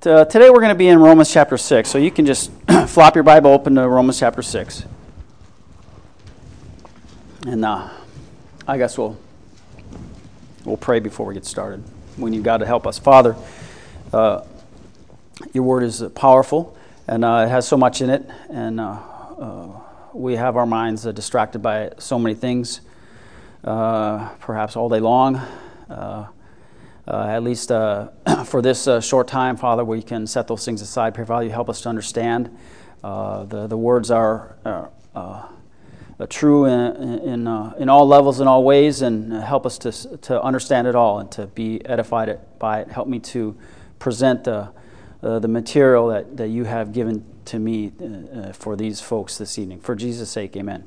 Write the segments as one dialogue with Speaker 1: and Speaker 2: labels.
Speaker 1: Today we're going to be in Romans chapter 6, so you can just flop your Bible open to Romans chapter 6. And I guess we'll pray before we get started. We need God to help us. Father, your word is powerful, and it has so much in it, and we have our minds distracted by so many things, perhaps all day long. At least for this short time, Father, we can set those things aside. Pray, Father, you help us to understand. The words are true in all levels and all ways, and help us to understand it all and to be edified by it. Help me to present the material that you have given to me for these folks this evening. For Jesus' sake, amen.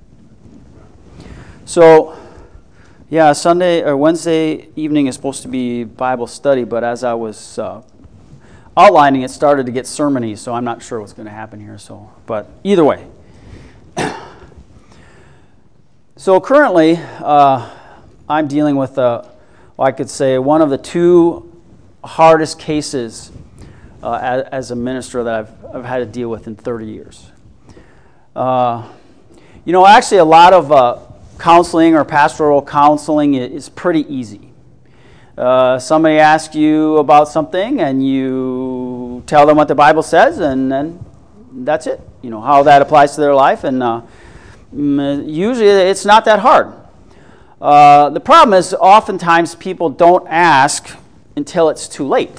Speaker 1: So, yeah, Sunday or Wednesday evening is supposed to be Bible study, but as I was outlining, it started to get sermony, so I'm not sure what's going to happen here. But either way, so currently I'm dealing with, I could say, one of the two hardest cases as a minister that I've had to deal with in 30 years. Actually, a lot of counseling or pastoral counseling is pretty easy. Somebody asks you about something and you tell them what the Bible says, and then that's it. You know, how that applies to their life, and usually it's not that hard. The problem is oftentimes people don't ask until it's too late.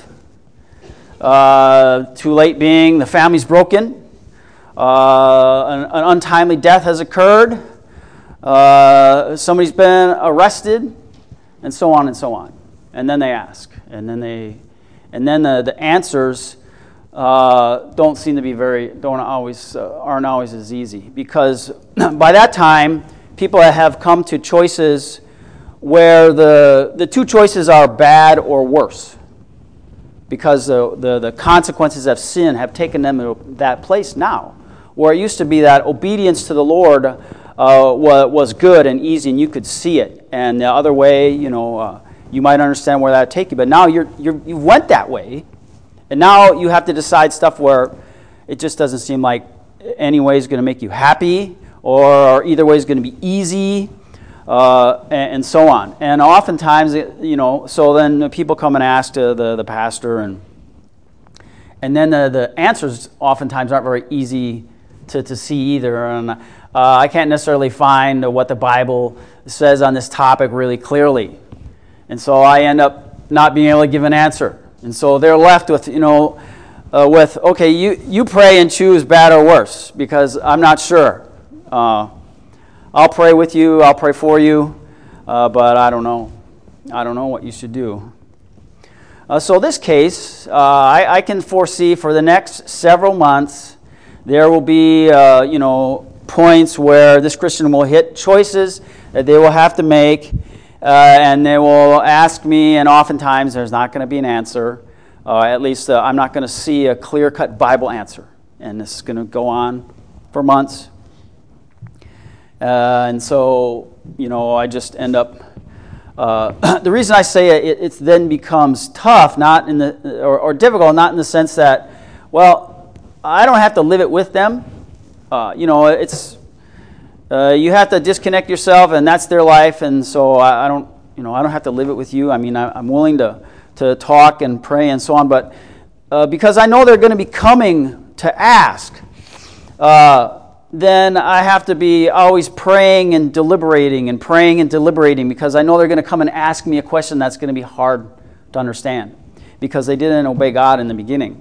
Speaker 1: Too late being the family's broken, an untimely death has occurred, somebody's been arrested, and so on and so on. And then they ask, and then the answers don't seem to be aren't always as easy, because by that time people have come to choices where the two choices are bad or worse, because the consequences of sin have taken them to that place now, where it used to be that obedience to the Lord was good and easy, and you could see it. And the other way, you might understand where that would take you. But now you went that way, and now you have to decide stuff where it just doesn't seem like any way is going to make you happy, or either way is going to be easy, and so on. And oftentimes, so then people come and ask the pastor, and then the answers oftentimes aren't very easy to see either. And I can't necessarily find what the Bible says on this topic really clearly. And so I end up not being able to give an answer. And so they're left with, okay, you pray and choose bad or worse, because I'm not sure. I'll pray with you, I'll pray for you, but I don't know. I don't know what you should do. So this case, I can foresee for the next several months, there will be, points where this Christian will hit choices that they will have to make, and they will ask me, and oftentimes there's not going to be an answer. At least I'm not going to see a clear-cut Bible answer, and this is going to go on for months. And so, I just end up. The reason I say it then becomes tough, not in the or difficult, not in the sense that, well, I don't have to live it with them. It's you have to disconnect yourself, and that's their life, and so I don't have to live it with you. I mean, I'm willing to talk and pray and so on, but because I know they're going to be coming to ask, then I have to be always praying and deliberating, because I know they're going to come and ask me a question that's going to be hard to understand, because they didn't obey God in the beginning.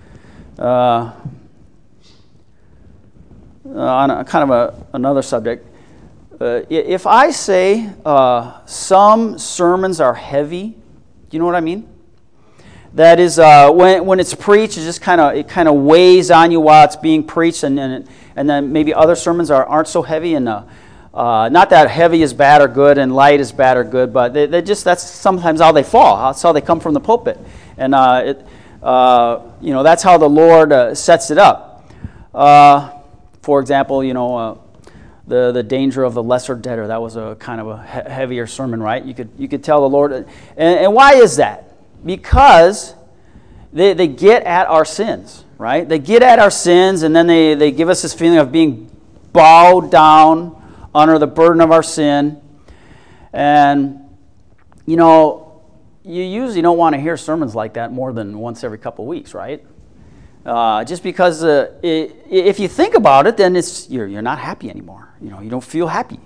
Speaker 1: On kind of another subject, if I say some sermons are heavy, do you know what I mean? That is, when it's preached, it kind of weighs on you while it's being preached, and then maybe other sermons aren't so heavy, and not that heavy is bad or good and light is bad or good, but that's sometimes how they fall. That's how they come from the pulpit, and that's how the Lord sets it up. For example, the danger of the lesser debtor. That was a kind of a heavier sermon, right? You could tell the Lord. And why is that? Because they get at our sins, right? They get at our sins, and then they give us this feeling of being bowed down under the burden of our sin. And, you usually don't want to hear sermons like that more than once every couple of weeks, right? Just because if you think about it, then you're not happy anymore. You don't feel happy.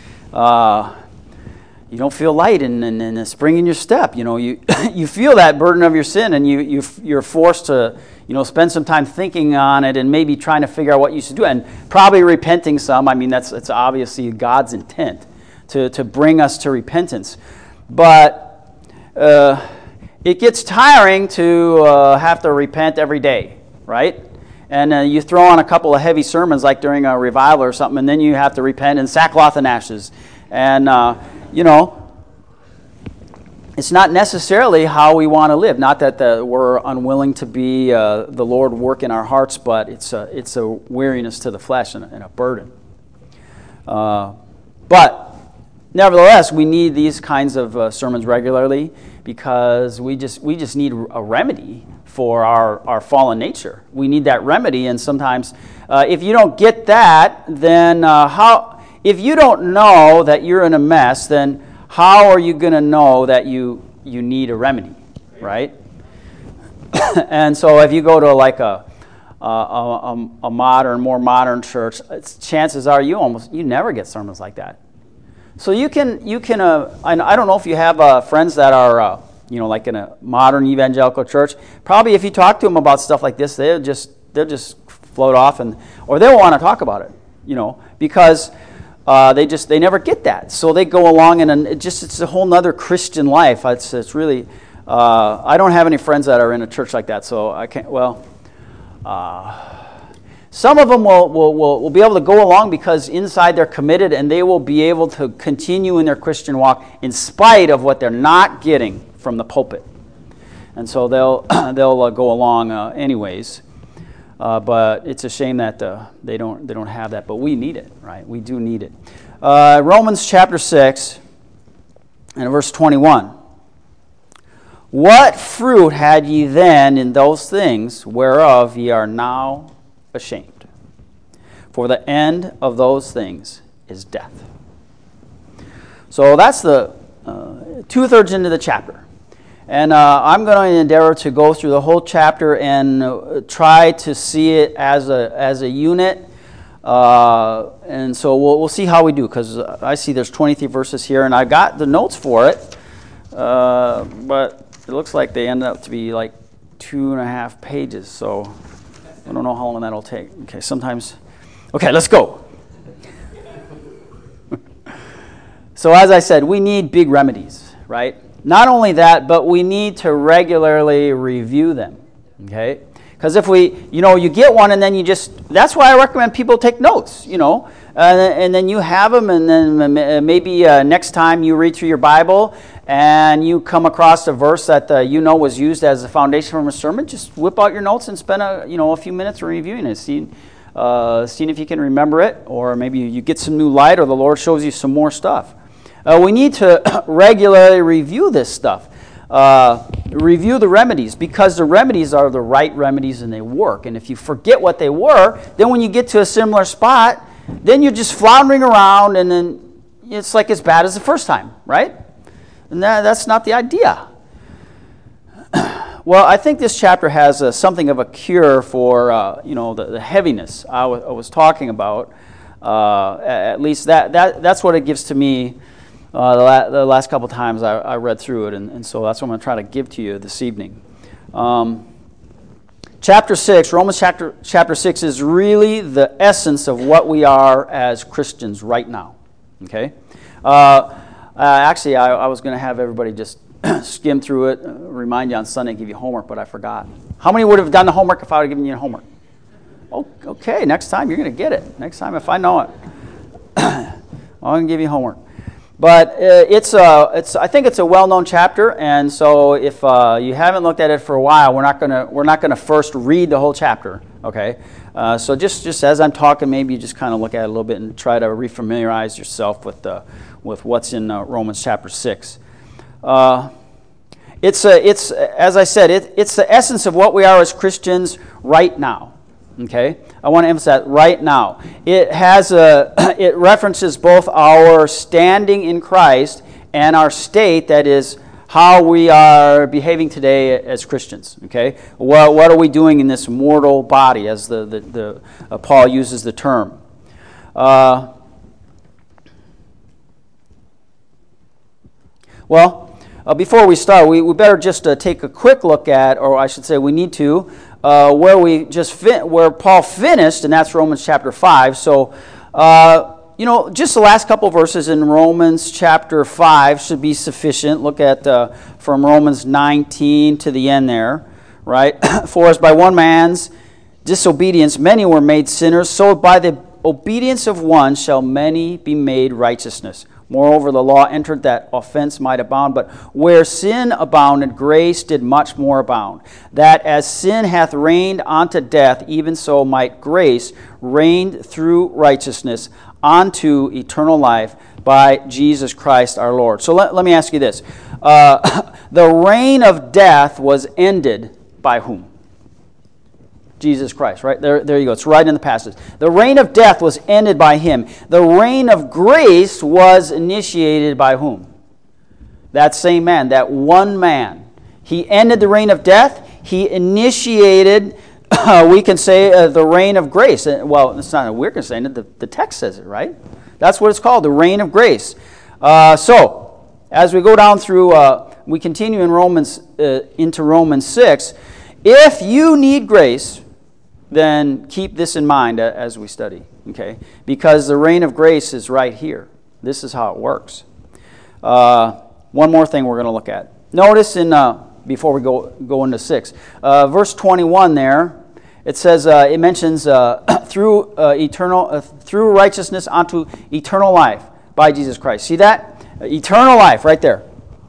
Speaker 1: You don't feel light and a spring in your step. You feel that burden of your sin, and you're forced to spend some time thinking on it and maybe trying to figure out what you should do, and probably repenting some. I mean, that's obviously God's intent to bring us to repentance. But it gets tiring to have to repent every day, right? And you throw on a couple of heavy sermons like during a revival or something, and then you have to repent in sackcloth and ashes. And, it's not necessarily how we want to live. Not that we're unwilling to be the Lord work in our hearts, but it's a weariness to the flesh and a burden. But nevertheless, we need these kinds of sermons regularly because we just need a remedy for our fallen nature. We need that remedy, and sometimes if you don't get that, then if you don't know that you're in a mess, then how are you going to know that you need a remedy, right? And so if you go to like a more modern church, chances are you never get sermons like that. So you can. I don't know if you have friends that are like in a modern evangelical church. Probably if you talk to them about stuff like this, they'll just float off or they won't want to talk about it, because they never get that. So they go along and it's a whole nother Christian life. It's really I don't have any friends that are in a church like that, so I can't. Well, some of them will be able to go along because inside they're committed, and they will be able to continue in their Christian walk in spite of what they're not getting from the pulpit, and so they'll go along anyways. But it's a shame that they don't have that. But we need it, right? We do need it. Romans chapter 6 and verse 21. What fruit had ye then in those things whereof ye are now ashamed? For the end of those things is death. So that's the 2/3 into the chapter. And I'm going to endeavor to go through the whole chapter and try to see it as a unit. And so we'll see how we do, because I see there's 23 verses here, and I got the notes for it. But it looks like they end up to be like 2.5 pages. So I don't know how long that'll take. Okay, sometimes. Okay, let's go. So as I said, we need big remedies, right? Not only that, but we need to regularly review them, okay? Because if you get one and then that's why I recommend people take notes, and then you have them, and then maybe next time you read through your Bible and you come across a verse that was used as a foundation from a sermon, just whip out your notes and spend a few minutes reviewing it, seeing if you can remember it, or maybe you get some new light, or the Lord shows you some more stuff. We need to regularly review this stuff. Review the remedies, because the remedies are the right remedies and they work. And if you forget what they were, then when you get to a similar spot, then you're just floundering around, and then it's like as bad as the first time, right? And that's not the idea. Well, I think this chapter has something of a cure for the heaviness I was talking about. At least that's what it gives to me. The last couple times I read through it, and so that's what I'm going to try to give to you this evening. Chapter 6, Romans chapter 6 is really the essence of what we are as Christians right now. Okay? Actually, I was going to have everybody just skim through it, remind you on Sunday, give you homework, but I forgot. How many would have done the homework if I would have given you homework? Oh, okay, next time you're going to get it. Next time if I know it. I'm going to give you homework. But I think it's a well-known chapter, and so if you haven't looked at it for a while, we're not gonna first read the whole chapter, okay? So just as I'm talking, maybe you just kind of look at it a little bit and try to refamiliarize yourself with what's in Romans chapter 6. it's as I said, it's the essence of what we are as Christians right now. Okay, I want to emphasize right now. It references both our standing in Christ and our state, that is, how we are behaving today as Christians. Okay, what are we doing in this mortal body, as Paul uses the term. Before we start, we better just take a quick look at, or I should say, we need to. Where Paul finished, and that's Romans chapter 5. So, just the last couple verses in Romans chapter 5 should be sufficient. Look at from Romans 19 to the end there, right? For as by one man's disobedience many were made sinners, so by the obedience of one shall many be made righteousness. Moreover, the law entered that offense might abound, but where sin abounded, grace did much more abound. That as sin hath reigned unto death, even so might grace reign through righteousness unto eternal life by Jesus Christ our Lord. So let me ask you this. The reign of death was ended by whom? Jesus Christ, right? There you go. It's right in the passage. The reign of death was ended by him. The reign of grace was initiated by whom? That same man, that one man. He ended the reign of death. He initiated, we can say, the reign of grace. Well, it's not we're saying it. The text says it, right? That's what it's called, the reign of grace. So, as we go down through, we continue in Romans into Romans 6. If you need grace, then keep this in mind as we study, okay? Because the reign of grace is right here. This is how it works. One more thing we're going to look at. Notice before we go into 6, verse 21 there, it says it mentions through righteousness unto eternal life by Jesus Christ. See that? Eternal life right there.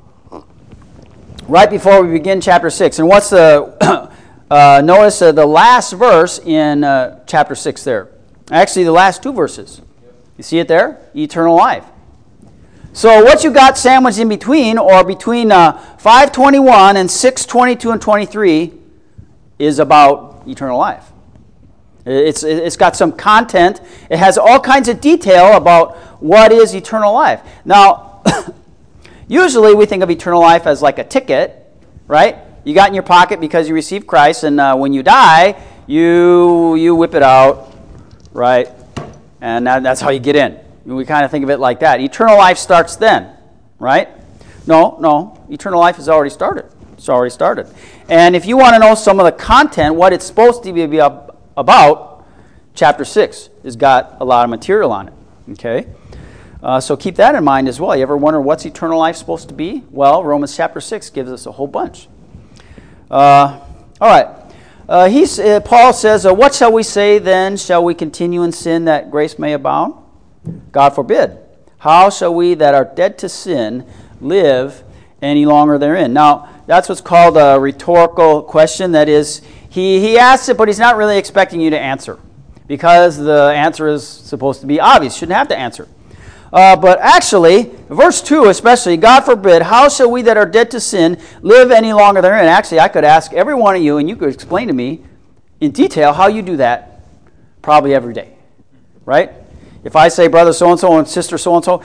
Speaker 1: Right before we begin chapter 6. And what's the notice the last verse in chapter 6 there. Actually, the last two verses. You see it there? Eternal life. So what you got sandwiched in between, or between 5:21 and 6:22 and 23, is about eternal life. It's got some content. It has all kinds of detail about what is eternal life. Now, usually we think of eternal life as like a ticket, right? You got in your pocket because you received Christ, and when you die, you whip it out, right? And that's how you get in. We kind of think of it like that. Eternal life starts then, right? No. Eternal life has already started. It's already started. And if you want to know some of the content, what it's supposed to be about, chapter 6 has got a lot of material on it, okay? So keep that in mind as well. You ever wonder what's eternal life supposed to be? Well, Romans chapter 6 gives us a whole bunch. All right. Paul says, what shall we say then? Shall we continue in sin that grace may abound? God forbid. How shall we that are dead to sin live any longer therein? Now, that's what's called a rhetorical question. That is, he asks it, but he's not really expecting you to answer, because the answer is supposed to be obvious. Shouldn't have to answer. But actually, verse 2 especially, God forbid, how shall we that are dead to sin live any longer therein? Actually, I could ask every one of you, and you could explain to me in detail how you do that probably every day, right? If I say brother so-and-so and sister so-and-so,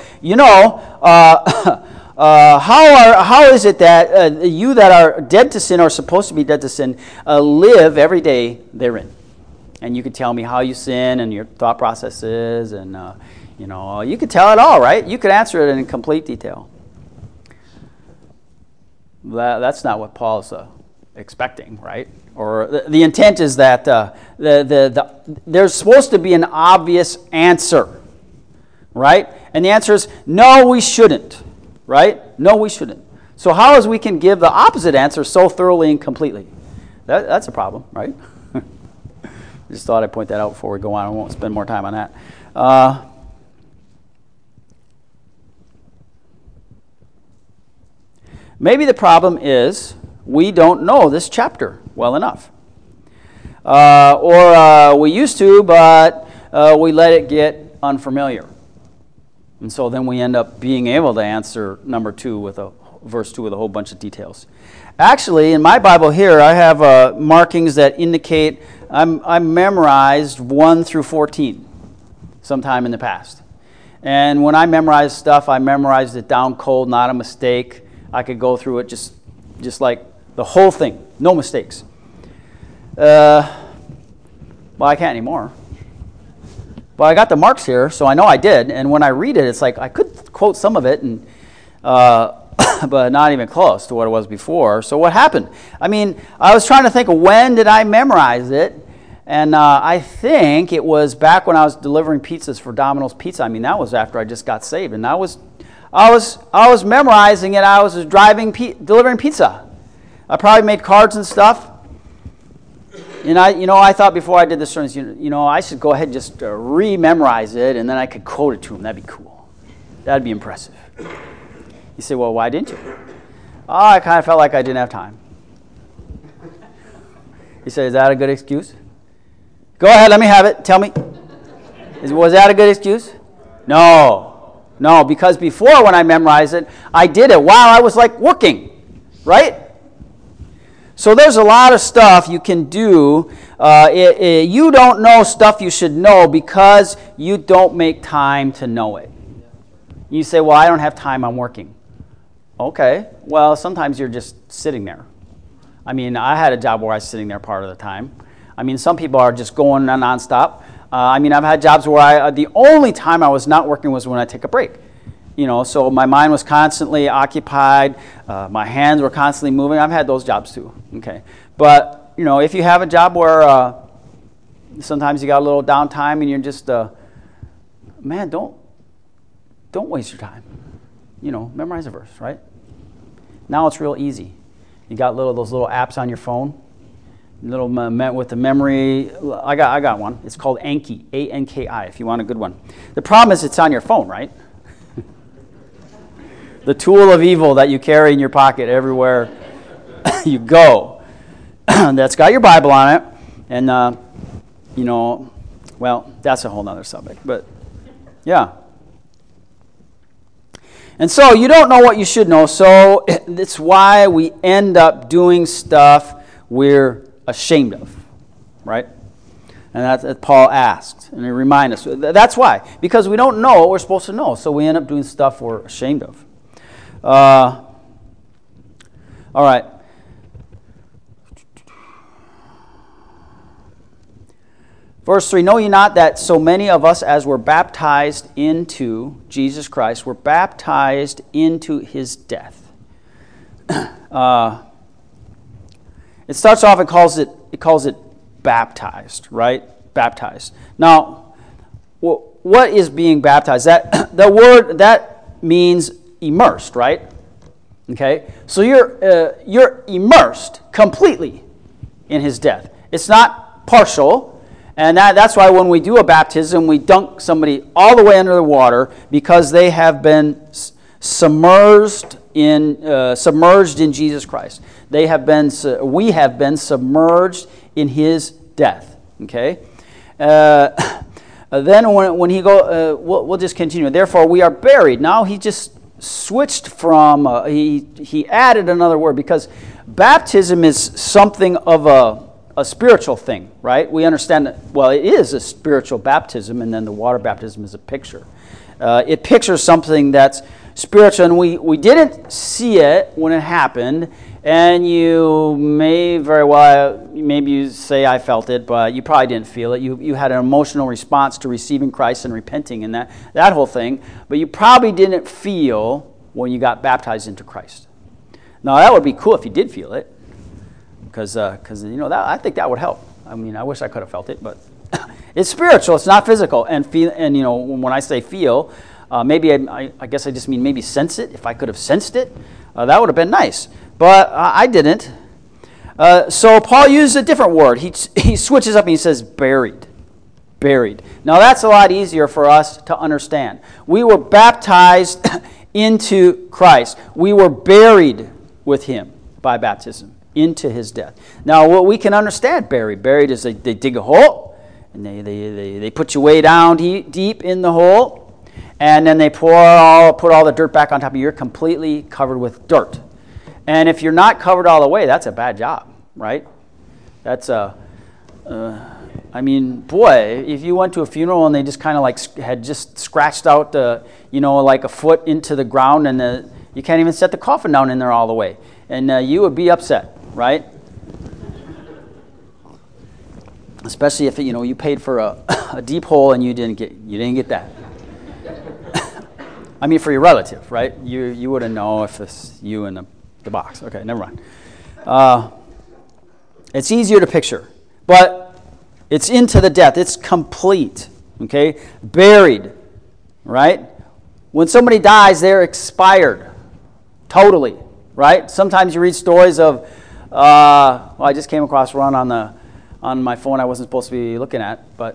Speaker 1: how is it that you that are dead to sin, or supposed to be dead to sin, live every day therein? And you could tell me how you sin and your thought processes, and you could tell it all, right? You could answer it in complete detail. That's not what Paul's expecting, right? Or the intent is that there's supposed to be an obvious answer, right? And the answer is, no, we shouldn't, right? No, we shouldn't. So how is we can give the opposite answer so thoroughly and completely? That's a problem, right? Just thought I'd point that out before we go on. I won't spend more time on that. Maybe the problem is we don't know this chapter well enough. Or we used to, but we let it get unfamiliar. And so then we end up being able to answer number 2 with a verse 2 with a whole bunch of details. Actually, in my Bible here, I have markings that indicate I memorized 1 through 14 sometime in the past. And when I memorized stuff, I memorized it down cold, not a mistake. I could go through it just like the whole thing, no mistakes. Well, I can't anymore. But I got the marks here, so I know I did. And when I read it, it's like I could quote some of it, and but not even close to what it was before. So what happened? I mean, I was trying to think of when did I memorize it, and I think it was back when I was delivering pizzas for Domino's Pizza. I mean, that was after I just got saved, and I was memorizing it. I was delivering pizza. I probably made cards and stuff. And I thought before I did this sermon, I should go ahead and just re-memorize it, and then I could quote it to him. That'd be cool. That'd be impressive. You say, well, why didn't you? Oh, I kind of felt like I didn't have time. You say, is that a good excuse? Go ahead, let me have it. Tell me. Was that a good excuse? No, because before when I memorized it, I did it while I was like working, right? So there's a lot of stuff you can do. You don't know stuff you should know because you don't make time to know it. You say, well, I don't have time, I'm working. Okay, well, sometimes you're just sitting there. I mean, I had a job where I was sitting there part of the time. I mean, some people are just going nonstop. I've had jobs where the only time I was not working was when I take a break. So my mind was constantly occupied. My hands were constantly moving. I've had those jobs too. Okay, but if you have a job where sometimes you got a little downtime and you're just, man, don't waste your time. Memorize a verse, right? Now it's real easy. You got those little apps on your phone. Little with the memory. I got one. It's called Anki, A-N-K-I. If you want a good one. The problem is it's on your phone, right? The tool of evil that you carry in your pocket everywhere you go. That's got your Bible on it. And, well, that's a whole nother subject. But, yeah. And so you don't know what you should know. So it's why we end up doing stuff we're ashamed of. Right? And that's what Paul asked. And he reminded us. That's why. Because we don't know what we're supposed to know. So we end up doing stuff we're ashamed of. All right. Verse 3, know ye not that so many of us as were baptized into Jesus Christ were baptized into his death. It starts off, it calls it baptized, right? Baptized. Now, what is being baptized? The word that means immersed, right? Okay, so you're immersed completely in his death. It's not partial, and that's why when we do a baptism, we dunk somebody all the way under the water because they have been submerged in Jesus Christ. We have been submerged in his death. Okay. Then when he we'll just continue. Therefore, we are buried. Now he just switched from, he added another word because baptism is something of a spiritual thing, right? We understand that, well, it is a spiritual baptism, and then the water baptism is a picture. It pictures something that's spiritual, and we didn't see it when it happened, and you may very well, maybe you say I felt it, but you probably didn't feel it. You had an emotional response to receiving Christ and repenting and that whole thing, but you probably didn't feel when you got baptized into Christ. Now, that would be cool if you did feel it, because I think that would help. I mean, I wish I could have felt it, but it's spiritual. It's not physical. And when I say feel, maybe I guess I just mean maybe sense it. If I could have sensed it, that would have been nice. But I didn't. So Paul used a different word. He switches up and he says buried. Buried. Now that's a lot easier for us to understand. We were baptized into Christ. We were buried with him by baptism into his death. Now what we can understand buried. Buried is they dig a hole and they put you way down deep in the hole. and then they put all the dirt back on top of you. You're completely covered with dirt. And if you're not covered all the way, that's a bad job, right? That's boy, if you went to a funeral and they just kind of like had just scratched out like a foot into the ground, and you can't even set the coffin down in there all the way, and you would be upset, right? Especially if you paid for a deep hole and you didn't get that. I mean, for your relative, right? You wouldn't know if it's you in the box. Okay, never mind. It's easier to picture, but it's into the death. It's complete. Okay, buried, right? When somebody dies, they're expired, totally, right? Sometimes you read stories of. I just came across one on my phone I wasn't supposed to be looking at, but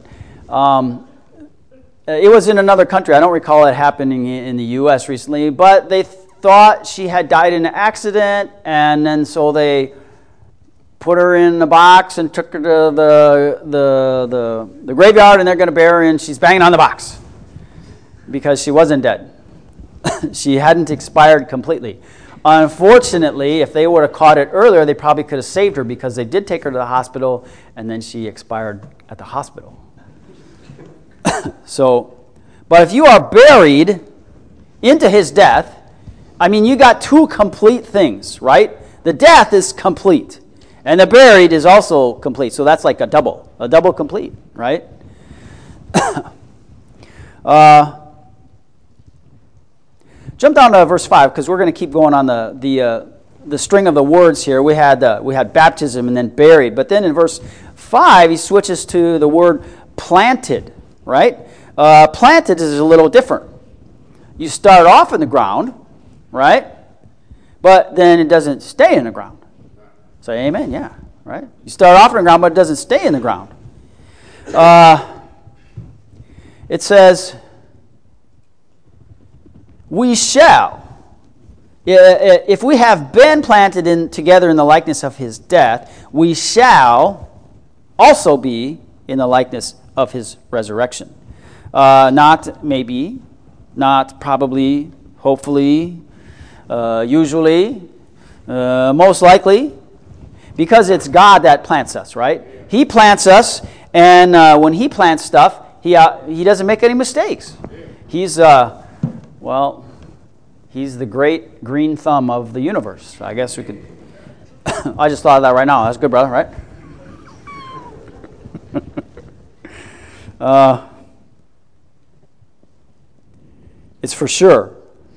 Speaker 1: it was in another country. I don't recall it happening in the U.S. recently, but they thought she had died in an accident, and then so they put her in a box and took her to the graveyard, and they're going to bury her, and she's banging on the box because she wasn't dead. She hadn't expired completely. Unfortunately, if they would have caught it earlier, they probably could have saved her, because they did take her to the hospital, and then she expired at the hospital. But if you are buried into his death, you got two complete things, right? The death is complete, and the buried is also complete. So that's like a double complete, right? Jump down to verse 5, because we're going to keep going on the string of the words here. We had baptism and then buried, but then in verse 5 he switches to the word planted, right? Planted is a little different. You start off in the ground, right? But then it doesn't stay in the ground. Say amen, yeah, right? You start off in the ground, but it doesn't stay in the ground. It says, we shall, if we have been planted together in the likeness of his death, we shall also be in the likeness of his resurrection. Not maybe, not probably, hopefully, usually, most likely, because it's God that plants us, right? He plants us, and when he plants stuff, he doesn't make any mistakes. He's he's the great green thumb of the universe. I guess we could. I just thought of that right now. That's good, brother, right? It's for sure.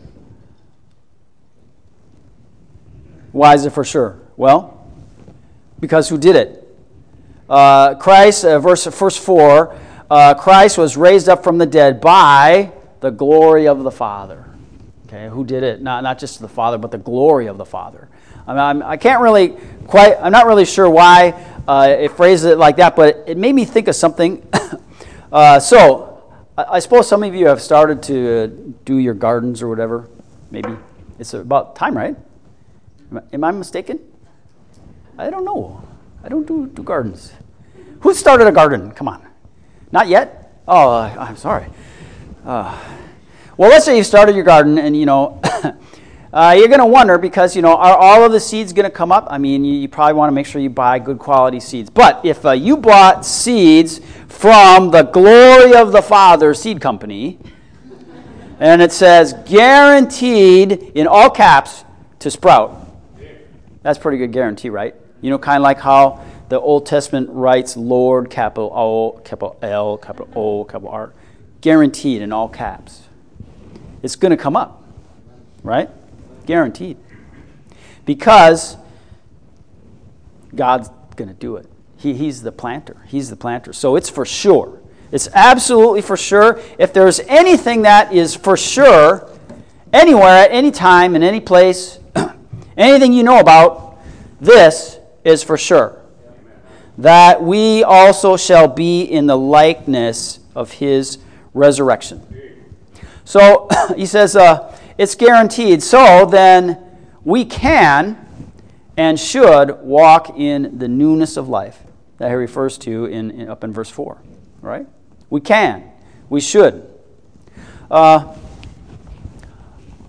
Speaker 1: Why is it for sure? Well, because who did it? Christ, verse 4, Christ was raised up from the dead by the glory of the Father. Okay, who did it? Not just the Father, but the glory of the Father. I can't really I'm not really sure why it phrases it like that, but it made me think of something. So, I suppose some of you have started to do your gardens or whatever. Maybe it's about time, right? Am I mistaken? I don't know. I don't do gardens. Who started a garden? Come on. Not yet? Oh, I'm sorry. Well, let's say you started your garden, and you're going to wonder, because are all of the seeds going to come up? You probably want to make sure you buy good quality seeds. But if you bought seeds from the Glory of the Father Seed Company, and it says guaranteed in all caps to sprout, that's pretty good guarantee, right? Kind of like how the Old Testament writes Lord, capital O, capital L, capital O, capital R, guaranteed in all caps. It's going to come up, right? Guaranteed. Because God's going to do it. He's the planter. He's the planter. So it's for sure. It's absolutely for sure. If there's anything that is for sure, anywhere, at any time, in any place, anything you know about, this is for sure. That we also shall be in the likeness of his resurrection. So he says it's guaranteed. So then we can and should walk in the newness of life that he refers to up in verse 4. Right? We can. We should.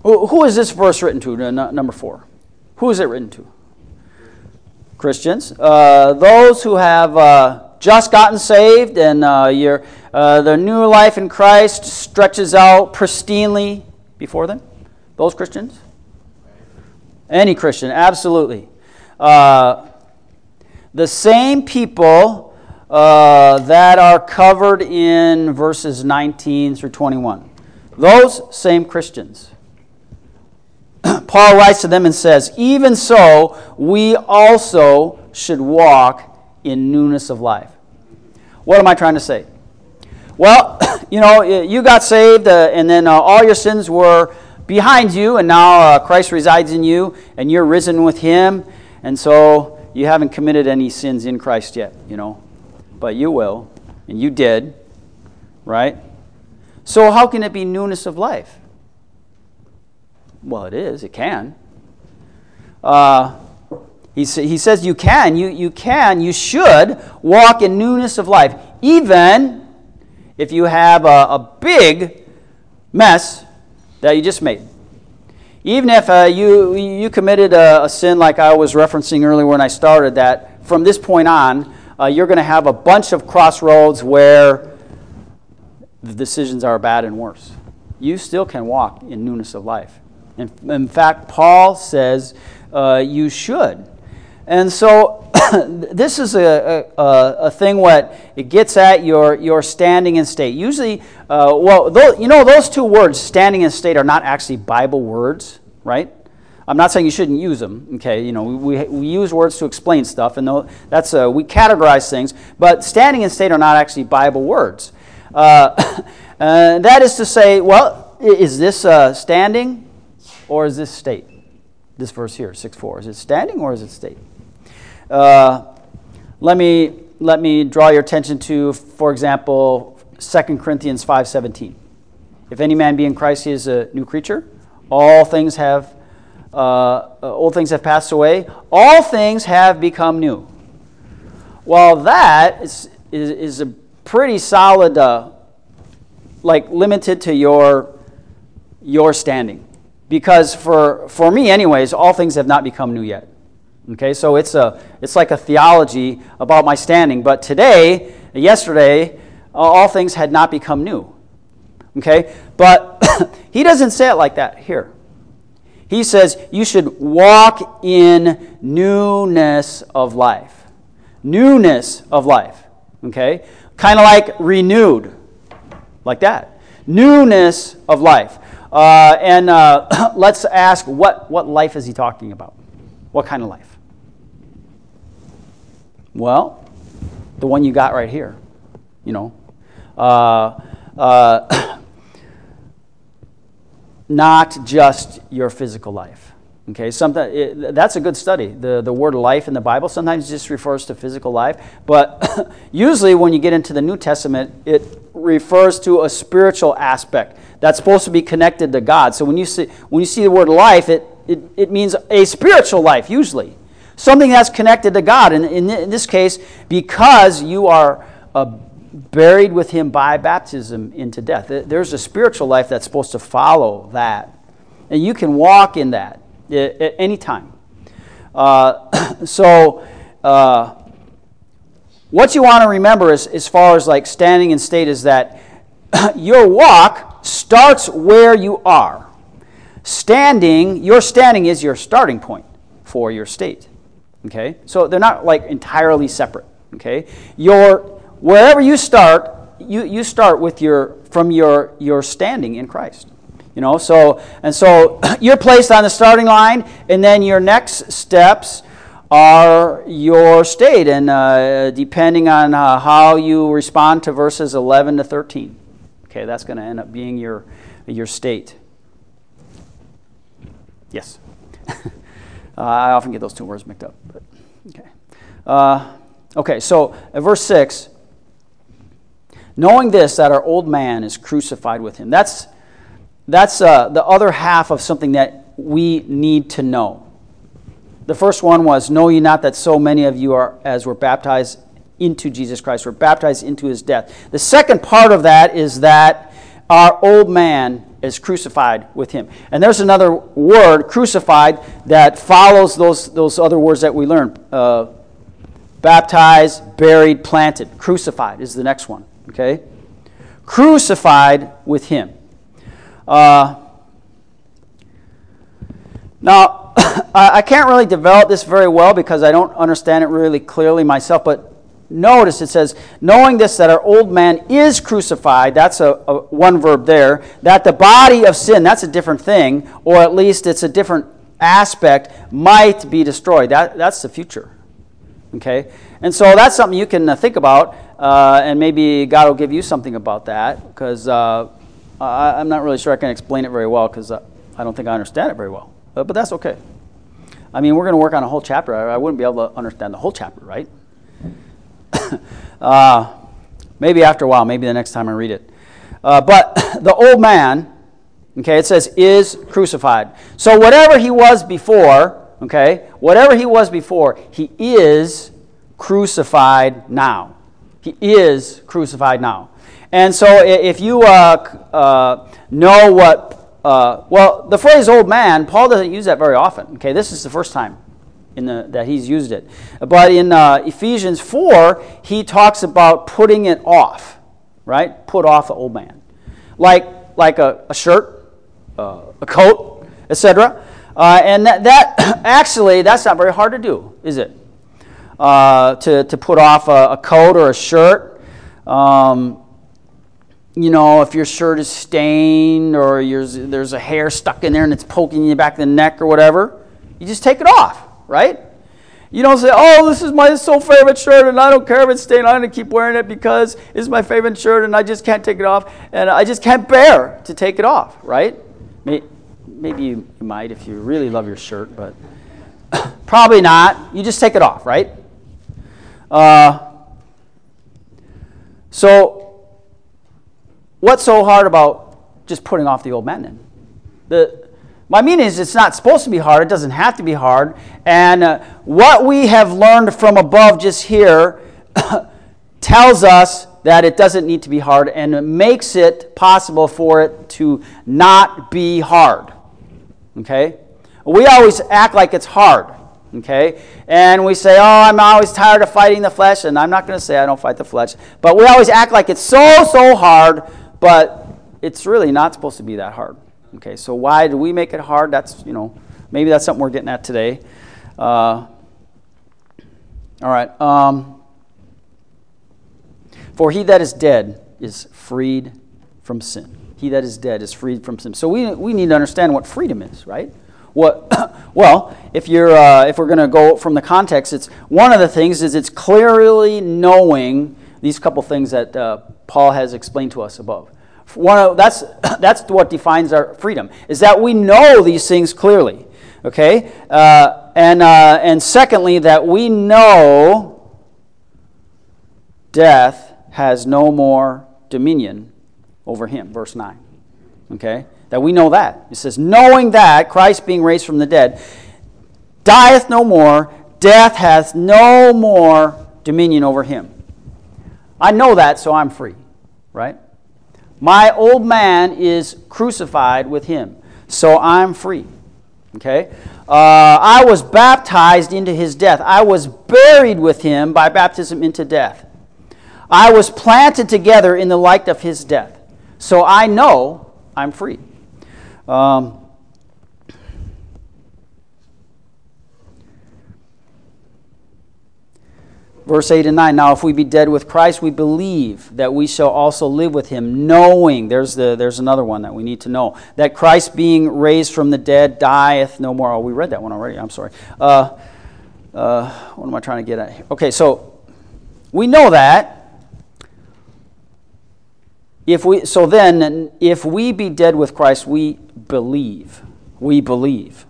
Speaker 1: Who is this verse written to? Number 4. Who is it written to? Christians. Those who have just gotten saved and their new life in Christ stretches out pristinely before them. Those Christians? Any Christian, absolutely. The same people that are covered in verses 19 through 21. Those same Christians. Paul writes to them and says, even so, we also should walk in newness of life. What am I trying to say? Well, you got saved and then all your sins were behind you, and now Christ resides in you, and you're risen with him, and so you haven't committed any sins in Christ yet, but you will, and you did, right? So how can it be newness of life? Well, it is. It can. He says you can. You should walk in newness of life, even if you have a big mess that you just made. Even if you committed a sin like I was referencing earlier when I started, that from this point on, you're going to have a bunch of crossroads where the decisions are bad and worse. You still can walk in newness of life. In fact, Paul says you should. And so this is a thing what it gets at your standing and state. Usually, those two words, standing and state, are not actually Bible words, right? I'm not saying you shouldn't use them. Okay, we use words to explain stuff, and that's we categorize things. But standing and state are not actually Bible words. That is to say, well, is this standing or is this state? This verse here, 6:4, is it standing or is it state? Let me draw your attention to, for example, 2 Corinthians 5:17. If any man be in Christ, he is a new creature. All things have passed away. All things have become new. Well, that is a pretty solid, limited to your standing. Because for me, anyways, all things have not become new yet. Okay, so it's like a theology about my standing. But yesterday, all things had not become new. Okay, but he doesn't say it like that here. He says you should walk in newness of life. Newness of life. Okay, kind of like renewed, like that. Newness of life. Let's ask, what life is he talking about? What kind of life? Well, the one you got right here. Not just your physical life. Okay, that's a good study. The word life in the Bible sometimes just refers to physical life, but usually when you get into the New Testament, it refers to a spiritual aspect that's supposed to be connected to God. So when you see the word life, it means a spiritual life usually, something that's connected to God. And in this case, because you are buried with Him by baptism into death, there's a spiritual life that's supposed to follow that, and you can walk in that at any time. So what you want to remember is, as far as like standing and state, is that your walk starts where you are. Your standing is your starting point for your state. Okay, so they're not like entirely separate. Okay, wherever you start, you start with from your standing in Christ. So you're placed on the starting line, and then your next steps are your state, and depending on how you respond to verses 11 to 13. Okay, that's going to end up being your state. Yes. I often get those two words mixed up. But okay. Okay, so at verse 6, knowing this, that our old man is crucified with him. That's the other half of something that we need to know. The first one was, know ye not that so many of you were baptized into Jesus Christ, were baptized into his death. The second part of that is that our old man is crucified with him. And there's another word, crucified, that follows those other words that we learned. Baptized, buried, planted. Crucified is the next one. Okay? Crucified with him. Now, I can't really develop this very well because I don't understand it really clearly myself, but notice it says, knowing this, that our old man is crucified, that's a one verb there, that the body of sin, that's a different thing, or at least it's a different aspect, might be destroyed. That's the future. Okay? And so that's something you can think about, and maybe God will give you something about that, because I'm not really sure I can explain it very well, because I don't think I understand it very well. But that's okay. I mean, we're going to work on a whole chapter. I wouldn't be able to understand the whole chapter, right? Maybe after a while, maybe the next time I read it. But the old man, okay, it says, is crucified. So whatever he was before, okay, whatever he was before, he is crucified now. He is crucified now. And so if you know what, well, the phrase old man, Paul doesn't use that very often. Okay, this is the first time that he's used it. But in Ephesians 4, he talks about putting it off, right? Put off the old man. Like a shirt, a coat, etc. And that actually, that's not very hard to do, is it? To put off a coat or a shirt. You know, if your shirt is stained or there's a hair stuck in there and it's poking you back in the neck or whatever, you just take it off, right? You don't say, oh, this is my so favorite shirt and I don't care if it's stained. I'm going to keep wearing it because it's my favorite shirt and I just can't take it off and I just can't bear to take it off, right? Maybe you might if you really love your shirt, but probably not. You just take it off, right? So what's so hard about just putting off the old man then? My meaning is it's not supposed to be hard. It doesn't have to be hard. And what we have learned from above just here tells us that it doesn't need to be hard and it makes it possible for it to not be hard. Okay? We always act like it's hard. Okay? And we say, oh, I'm always tired of fighting the flesh. And I'm not going to say I don't fight the flesh. But we always act like it's so hard. But it's really not supposed to be that hard. Okay, so why do we make it hard? That's, maybe that's something we're getting at today. All right. For he that is dead is freed from sin. He that is dead is freed from sin. So we need to understand what freedom is, right? Well, if we're going to go from the context, it's one of the things is it's clearly knowing these couple things that Paul has explained to us above. That's what defines our freedom, is that we know these things clearly, okay? And secondly, that we know death has no more dominion over him, verse 9, okay? That we know that. It says, knowing that, Christ being raised from the dead, dieth no more, death hath no more dominion over him. I know that, so I'm free, right? My old man is crucified with him, so I'm free. Okay? I was baptized into his death. I was buried with him by baptism into death. I was planted together in the like of his death. So I know I'm free. Verse 8 and 9, now if we be dead with Christ, we believe that we shall also live with him, knowing, there's another one that we need to know, that Christ being raised from the dead dieth no more. Oh, we read that one already, I'm sorry. What am I trying to get at here? Okay, so we know that. If we be dead with Christ, we believe. We believe.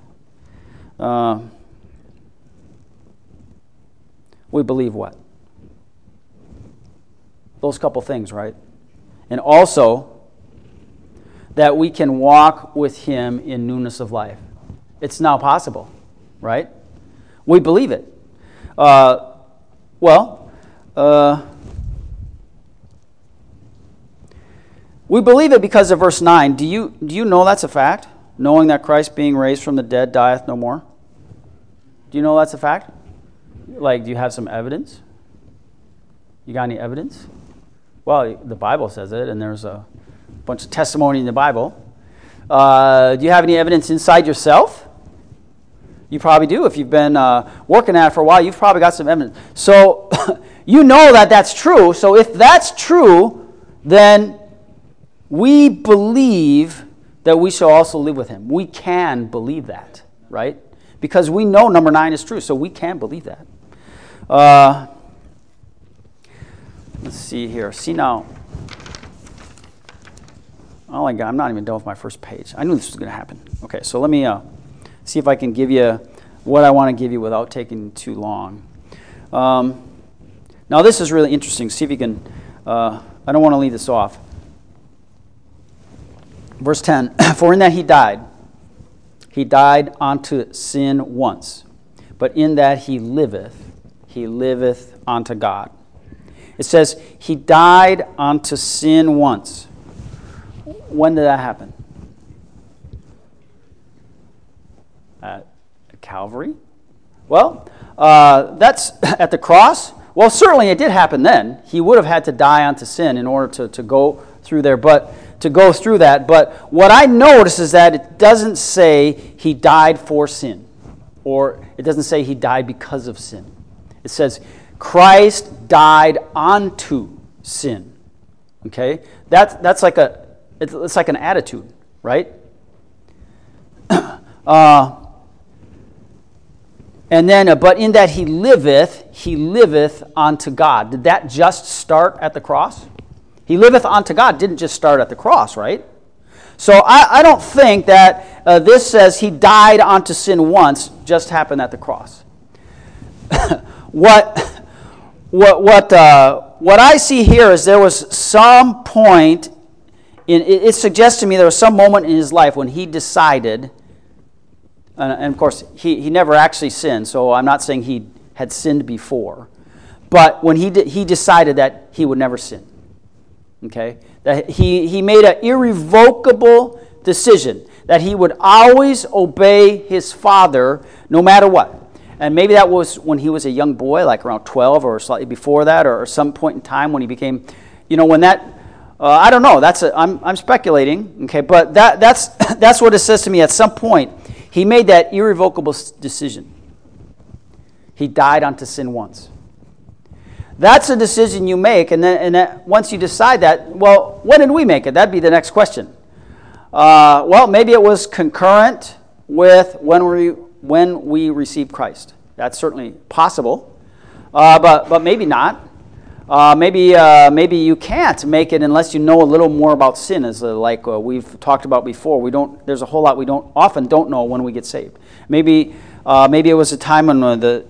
Speaker 1: We believe what? Those couple things, right? And also that we can walk with him in newness of life. It's now possible, right? We believe it. We We believe it because of verse 9. Do you know that's a fact? Knowing that Christ being raised from the dead dieth no more? Do you know that's a fact? Like, do you have some evidence? You got any evidence? Well, the Bible says it, and there's a bunch of testimony in the Bible. Do you have any evidence inside yourself? You probably do. If you've been working at it for a while, you've probably got some evidence. So you know that that's true. So if that's true, then we believe that we shall also live with him. We can believe that, right? Because we know number 9 is true, so we can believe that. Let's see here. See now. Oh my God, I'm not even done with my first page. I knew this was going to happen. Okay, so let me see if I can give you what I want to give you without taking too long. Now this is really interesting. See if you can, I don't want to leave this off. Verse 10, for in that he died unto sin once, but in that he liveth unto God. It says, he died unto sin once. When did that happen? At Calvary? Well, that's at the cross. Well, certainly it did happen then. He would have had to die unto sin in order to go through there, to go through that. But what I notice is that it doesn't say he died for sin, or it doesn't say he died because of sin. It says Christ died unto sin. Okay, that's like it's like an attitude, right? And then, but in that he liveth unto God. Did that just start at the cross? He liveth unto God didn't just start at the cross, right? So I don't think that this says he died unto sin once just happened at the cross. What I see here is there was some point, it suggests to me there was some moment in his life when he decided, and of course he never actually sinned, so I'm not saying he had sinned before, but when he decided that he would never sin. Okay? That he made an irrevocable decision that he would always obey his Father no matter what. And maybe that was when he was a young boy, like around 12 or slightly before that, or some point in time when he became, when that, I don't know, I'm speculating, okay, but that's what it says to me. At some point, he made that irrevocable decision. He died unto sin once. That's a decision you make, and then once you decide that, well, when did we make it? That'd be the next question. Well, maybe it was concurrent with when we received Christ. That's certainly possible, but maybe not. Maybe you can't make it unless you know a little more about sin, as like we've talked about before. There's a whole lot we often don't know when we get saved. Maybe it was a time when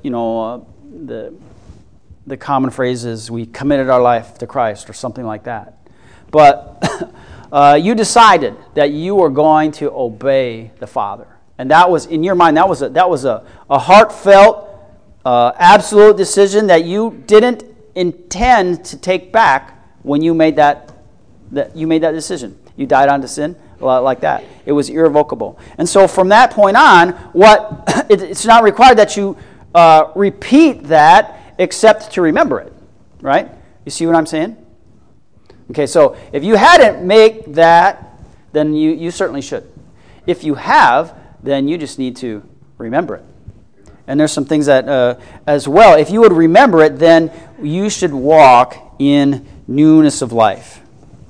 Speaker 1: the common phrase is we committed our life to Christ or something like that. But you decided that you were going to obey the Father. And that was, in your mind, that was a heartfelt, absolute decision that you didn't intend to take back when you made that decision. You died unto sin like that. It was irrevocable. And so from that point on, it's not required that you repeat that except to remember it, right? You see what I'm saying? Okay, so if you hadn't made that, then you certainly should. If you have, then you just need to remember it. And there's some things that, as well, if you would remember it, then you should walk in newness of life.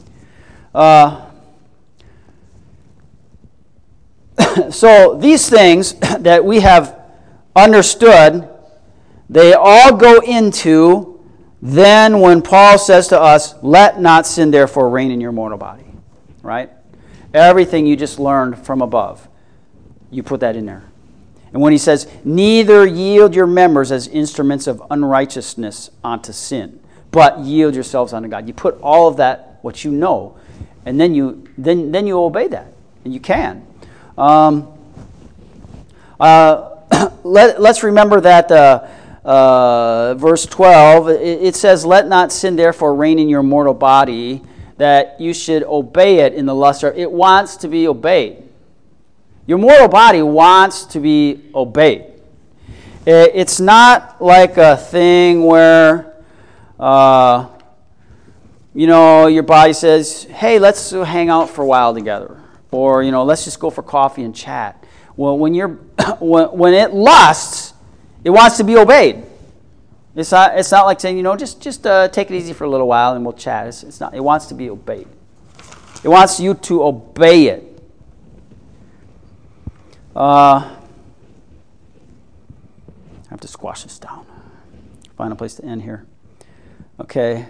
Speaker 1: So these things that we have understood, they all go into then when Paul says to us, let not sin therefore reign in your mortal body. Right? Everything you just learned from above, you put that in there. And when he says, neither yield your members as instruments of unrighteousness unto sin, but yield yourselves unto God. You put all of that, what you know, and then you obey that. And you can. Let's remember that verse 12, it says, let not sin therefore reign in your mortal body. that you should obey it in the lust of it wants to be obeyed. Your mortal body wants to be obeyed. It's not like a thing where, your body says, hey, let's hang out for a while together. Or, let's just go for coffee and chat. Well, when when it lusts, it wants to be obeyed. It's not like saying, just take it easy for a little while and we'll chat. It's not. It wants to be obeyed. It wants you to obey it. I have to squash this down. Find a place to end here. Okay.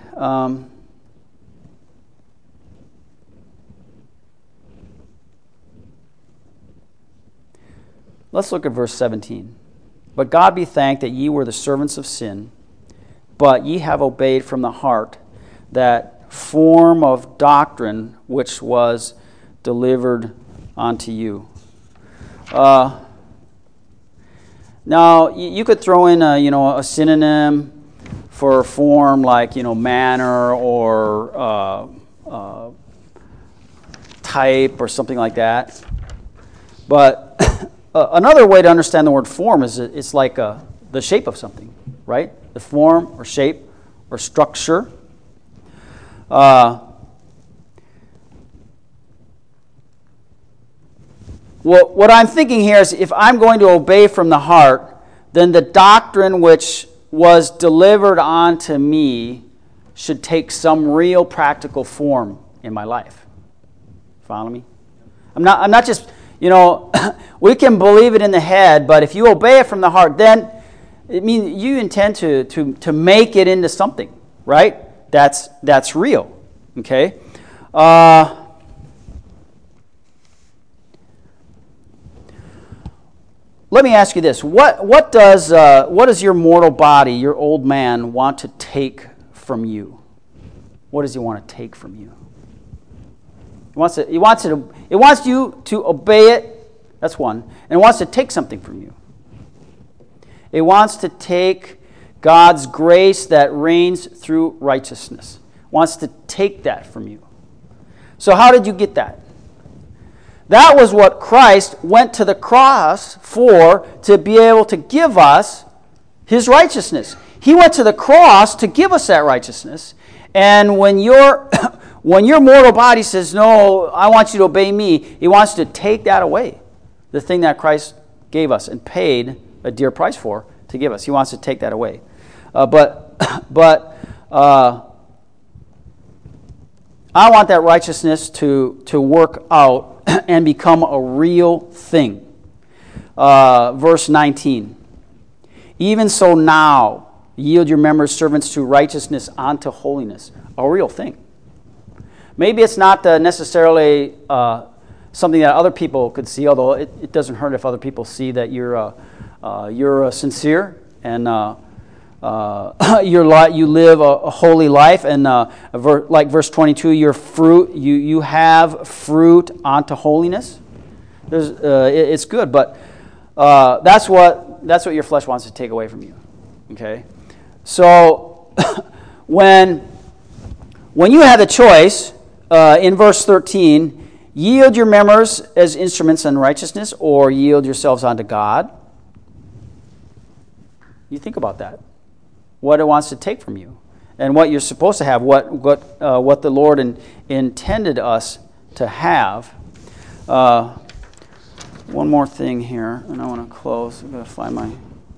Speaker 1: Let's look at verse 17. But God be thanked that ye were the servants of sin, but ye have obeyed from the heart that form of doctrine which was delivered unto you. Now, you could throw in a synonym for form like, manner or type or something like that. But another way to understand the word form is it's like the shape of something, right? The form or shape or structure. What I'm thinking here is if I'm going to obey from the heart, then the doctrine which was delivered onto me should take some real practical form in my life. Follow me? I'm not just, we can believe it in the head, but if you obey it from the heart, then it means you intend to make it into something, right? That's real. Okay? Let me ask you this: what does your mortal body, your old man, want to take from you? What does he want to take from you? It wants you to obey it. That's one, and it wants to take something from you. It wants to take God's grace that reigns through righteousness. It wants to take that from you. So how did you get that? That was what Christ went to the cross for, to be able to give us his righteousness. He went to the cross to give us that righteousness. And when your mortal body says, no, I want you to obey me, he wants to take that away. The thing that Christ gave us and paid a dear price for to give us. He wants to take that away. But I want that righteousness to work out and become a real thing. Verse 19. Even so now, yield your members servants to righteousness unto holiness. A real thing. Maybe it's not necessarily something that other people could see, although it doesn't hurt if other people see that you're sincere and you live a holy life, and like verse 22, your fruit, you have fruit unto holiness. It's good, but that's what your flesh wants to take away from you. Okay, so when you have the choice in verse 13, yield your members as instruments in righteousness, or yield yourselves unto God. You think about that. What it wants to take from you, and what you're supposed to have, what the Lord intended us to have. One more thing here, and I want to close. I'm going to find my...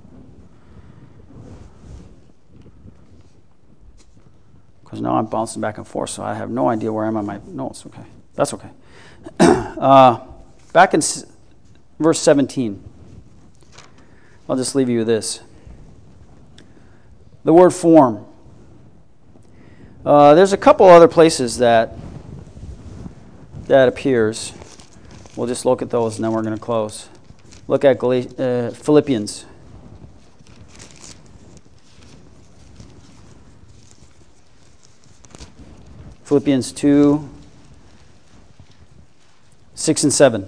Speaker 1: Because now I'm bouncing back and forth, so I have no idea where I am on my notes. Okay, that's okay. Back in verse 17, I'll just leave you with this. The word form. There's a couple other places that appears. We'll just look at those and then we're going to close. Look at Philippians. Philippians 2, 6 and 7.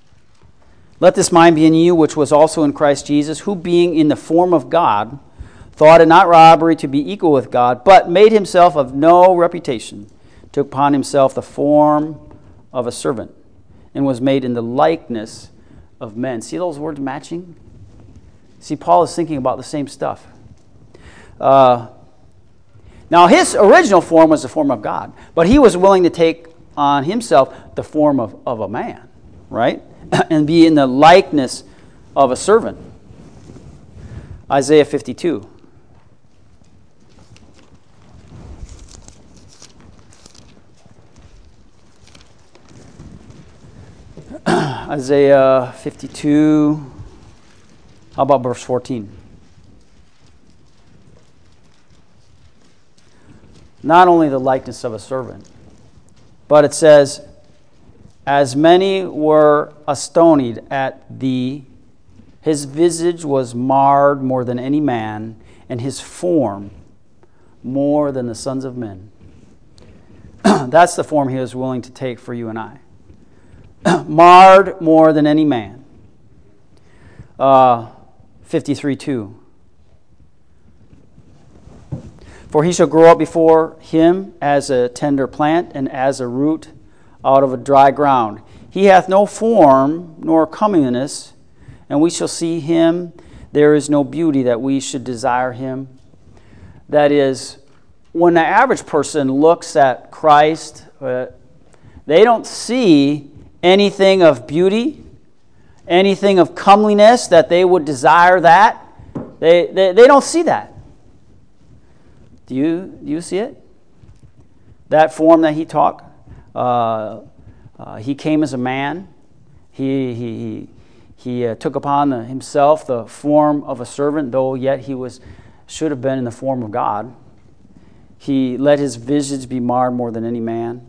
Speaker 1: Let this mind be in you, which was also in Christ Jesus, who being in the form of God, thought it not robbery to be equal with God, but made himself of no reputation, took upon himself the form of a servant, and was made in the likeness of men. See those words matching? See, Paul is thinking about the same stuff. Now, his original form was the form of God, but he was willing to take on himself the form of a man, right? And be in the likeness of a servant. Isaiah 52. Isaiah 52. How about verse 14? Not only the likeness of a servant, but it says, as many were astonied at thee, his visage was marred more than any man, and his form more than the sons of men. That's the form he was willing to take for you and I. Marred more than any man. 53:2. For he shall grow up before him as a tender plant, and as a root out of a dry ground. He hath no form nor comeliness, and we shall see him. There is no beauty that we should desire him. That is, when the average person looks at Christ, they don't see anything of beauty, anything of comeliness that they would desire that. They don't see that. Do you see it? That form that he took, he came as a man. He took upon himself the form of a servant, though yet he should have been in the form of God. He let his visage be marred more than any man.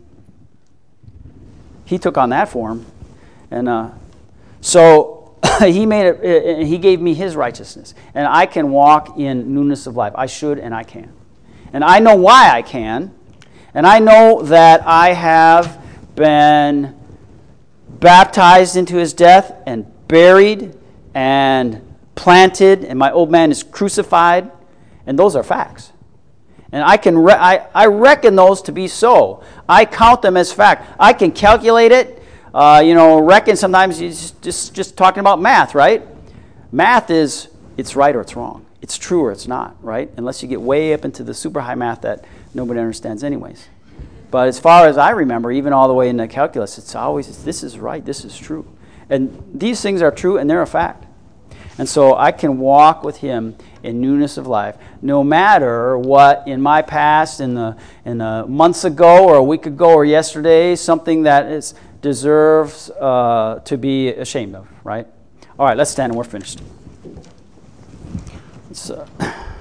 Speaker 1: He took on that form, and so he made it. He gave me his righteousness, and I can walk in newness of life. I should, and I can, and I know why I can, and I know that I have been baptized into his death and buried and planted, and my old man is crucified, and those are facts. And I reckon those to be so. I count them as fact. I can calculate it. Reckon sometimes you just talking about math, right? Math is it's right or it's wrong. It's true or it's not, right? Unless you get way up into the super high math that nobody understands anyways. But as far as I remember, even all the way into calculus, it's always this is right, this is true. And these things are true and they're a fact. And so I can walk with him in newness of life, no matter what in my past, in the months ago or a week ago or yesterday, something that deserves to be ashamed of, right? All right, let's stand and we're finished.